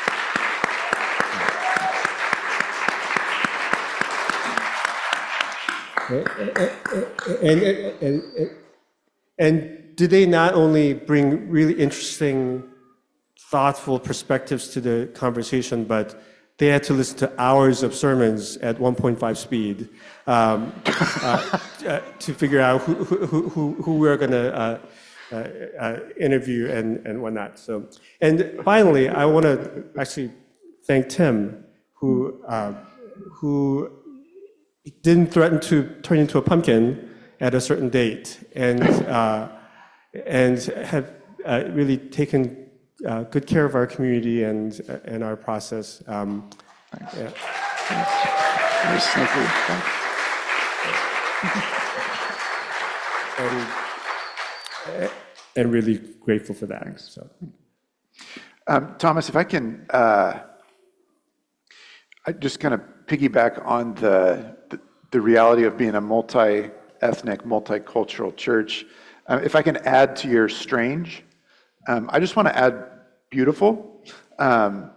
And, and, and, and do they not only bring really interesting, thoughtful perspectives to the conversation, but they had to listen to hours of sermons at one point five speed um, uh, uh, to figure out who, who, who, who we're going to uh, uh, uh, interview and, and whatnot. So, and finally, I want to actually thank Tim, who, uh, who didn't threaten to turn into a pumpkin at a certain date, and, uh, and have uh, really taken Uh, good care of our community and uh, and our process. Um, yeah. Very sneaky. and, and really grateful for that. So. Um, Thomas, if I can, uh, I just kind of piggyback on the, the, the reality of being a multi-ethnic, multicultural church. Uh, if I can add to your strange, um, I just want to add beautiful. Um,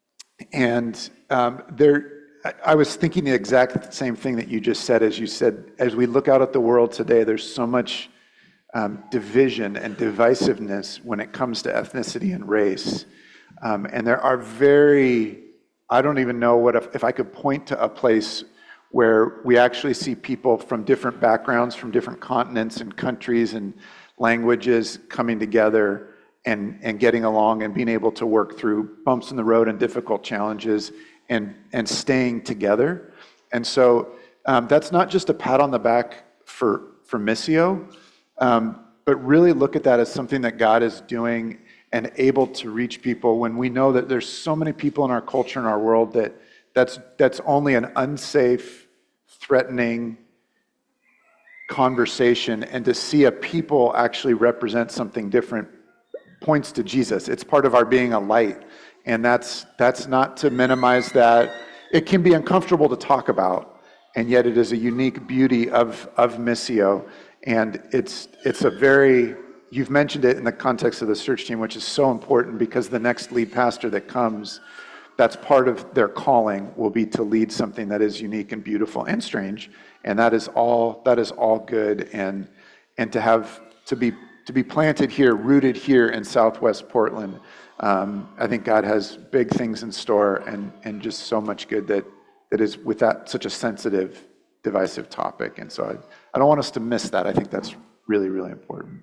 and um, there, I, I was thinking the exact same thing that you just said, as you said, as we look out at the world today, there's so much um, division and divisiveness when it comes to ethnicity and race. Um, and there are very, I don't even know what, if, if I could point to a place where we actually see people from different backgrounds, from different continents and countries and languages coming together and, and getting along and being able to work through bumps in the road and difficult challenges and, and staying together. And so um, that's not just a pat on the back for, for Missio, um, but really look at that as something that God is doing and able to reach people when we know that there's so many people in our culture and our world that that's, that's only an unsafe, threatening conversation, and to see a people actually represent something different points to Jesus. It's part of our being a light, and that's that's not to minimize that. It can be uncomfortable to talk about, and yet it is a unique beauty of of Missio, and it's it's a very, you've mentioned it in the context of the search team, which is so important because the next lead pastor that comes, that's part of their calling, will be to lead something that is unique and beautiful and strange, and that is all that is all good, and and to have to be to be planted here, rooted here in Southwest Portland. Um, I think God has big things in store, and and just so much good that that is with that such a sensitive, divisive topic. And so I, I don't want us to miss that. I think that's really, really important.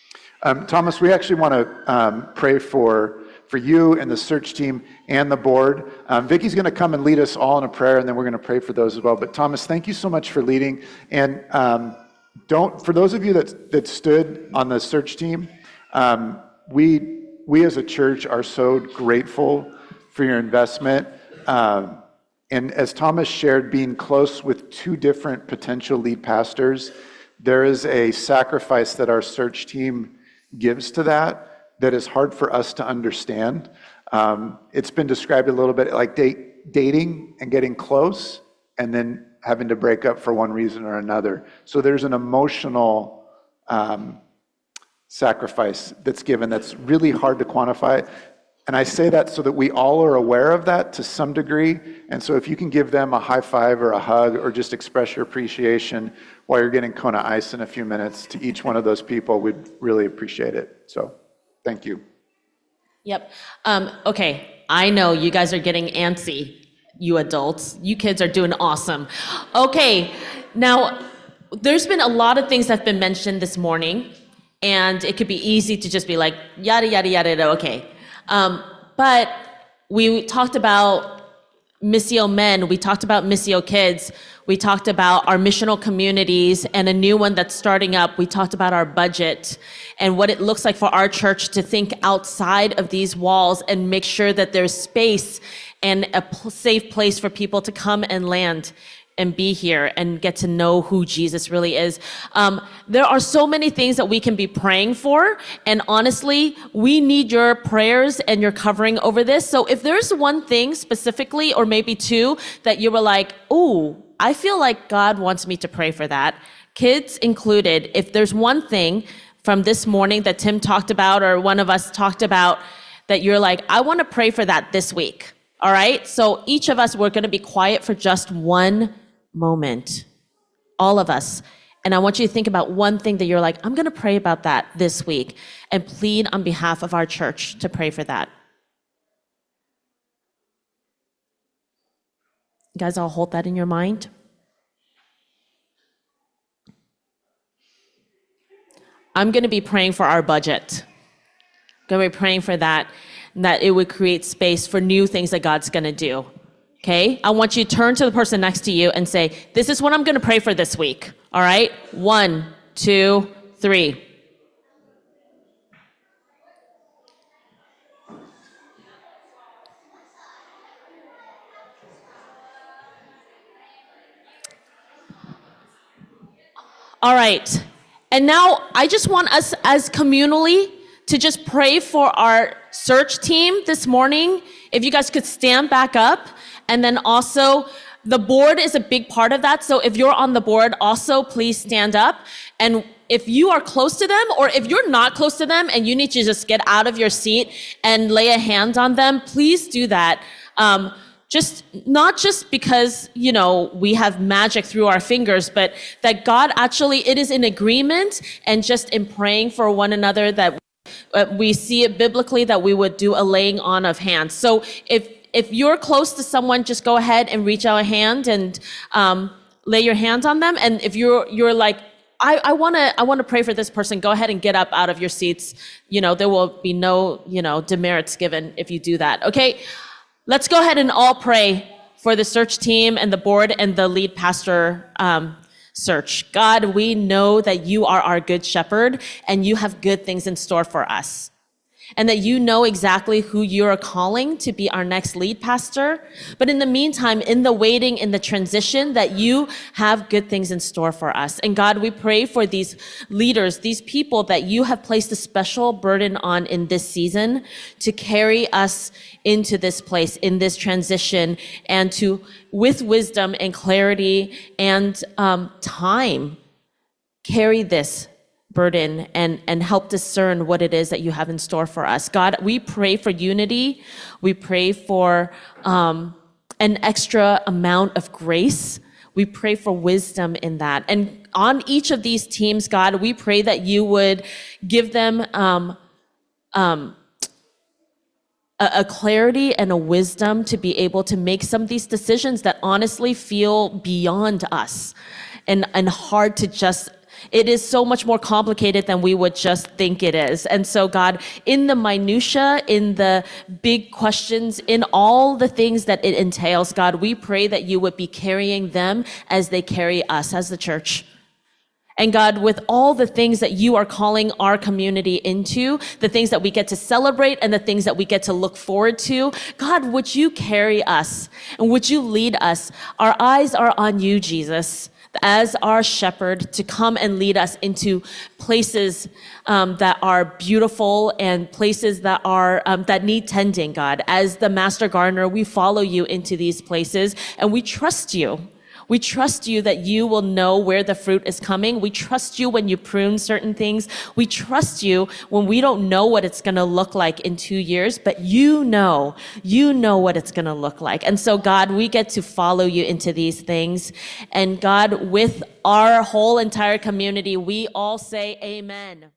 Um, Thomas, we actually want to um, pray for for you and the search team and the board. Um, Vicky's going to come and lead us all in a prayer, and then we're going to pray for those as well. But Thomas, thank you so much for leading. And um, don't, for those of you that that stood on the search team, um, we we as a church are so grateful for your investment. Um, and as Thomas shared, being close with two different potential lead pastors, there is a sacrifice that our search team gives to that that is hard for us to understand. Um, it's been described a little bit like date, dating and getting close and then having to break up for one reason or another. So there's an emotional um, sacrifice that's given that's really hard to quantify. And I say that so that we all are aware of that to some degree. And so if you can give them a high five or a hug or just express your appreciation while you're getting Kona Ice in a few minutes to each one of those people, we'd really appreciate it. So thank you. Yep. Um, okay, I know you guys are getting antsy, you adults. You kids are doing awesome. Okay, now there's been a lot of things that have been mentioned this morning, and it could be easy to just be like, yada, yada, yada, yada, okay. Um, but we talked about Missio Men, we talked about Missio Kids, we talked about our missional communities and a new one that's starting up. We talked about our budget and what it looks like for our church to think outside of these walls and make sure that there's space and a p- safe place for people to come and land. and be here and get to know who Jesus really is. Um, there are so many things that we can be praying for, and honestly, we need your prayers and your covering over this. So if there's one thing specifically, or maybe two, that you were like, "Ooh, I feel like God wants me to pray for that," kids included, if there's one thing from this morning that Tim talked about, or one of us talked about, that you're like, "I want to pray for that this week." All right? So each of us, we're going to be quiet for just one moment. All of us. And I want you to think about one thing that you're like, "I'm going to pray about that this week," and plead on behalf of our church to pray for that. You guys all hold that in your mind? I'm going to be praying for our budget. I'm going to be praying for that, and that it would create space for new things that God's going to do. Okay? I want you to turn to the person next to you and say, "This is what I'm going to pray for this week." All right? One, two, three. All right. And now I just want us as communally to just pray for our search team this morning. If you guys could stand back up. And then also, the board is a big part of that. So if you're on the board, also please stand up. And if you are close to them, or if you're not close to them and you need to just get out of your seat and lay a hand on them, please do that. Um, just not just because, you know, we have magic through our fingers, but that God actually, it is in agreement, and just in praying for one another, that uh, we see it biblically, that we would do a laying on of hands. So if if you're close to someone, just go ahead and reach out a hand and um, lay your hands on them. And if you're you're like, I, I wanna I wanna pray for this person, go ahead and get up out of your seats. You know, there will be no, you know, demerits given if you do that. Okay, let's go ahead and all pray for the search team and the board and the lead pastor um, search. God, we know that you are our good shepherd, and you have good things in store for us. And that you know exactly who you are calling to be our next lead pastor. But in the meantime, in the waiting, in the transition, that you have good things in store for us. And God, we pray for these leaders, these people that you have placed a special burden on in this season to carry us into this place, in this transition, and to, with wisdom and clarity and um, time, carry this burden and, and help discern what it is that you have in store for us. God, we pray for unity. We pray for um, an extra amount of grace. We pray for wisdom in that. And on each of these teams, God, we pray that you would give them um, um, a, a clarity and a wisdom to be able to make some of these decisions that honestly feel beyond us and, and hard to just. It is so much more complicated than we would just think it is. And so, God, in the minutia, in the big questions, in all the things that it entails, God, we pray that you would be carrying them as they carry us as the church. And God, with all the things that you are calling our community into, the things that we get to celebrate and the things that we get to look forward to, God, would you carry us and would you lead us? Our eyes are on you, Jesus, as our shepherd, to come and lead us into places um, that are beautiful and places that are um, that need tending, God. As the master gardener, we follow you into these places and we trust you. We trust you that you will know where the fruit is coming. We trust you when you prune certain things. We trust you when we don't know what it's going to look like in two years, but you know, you know what it's going to look like. And so, God, we get to follow you into these things. And God, with our whole entire community, we all say amen.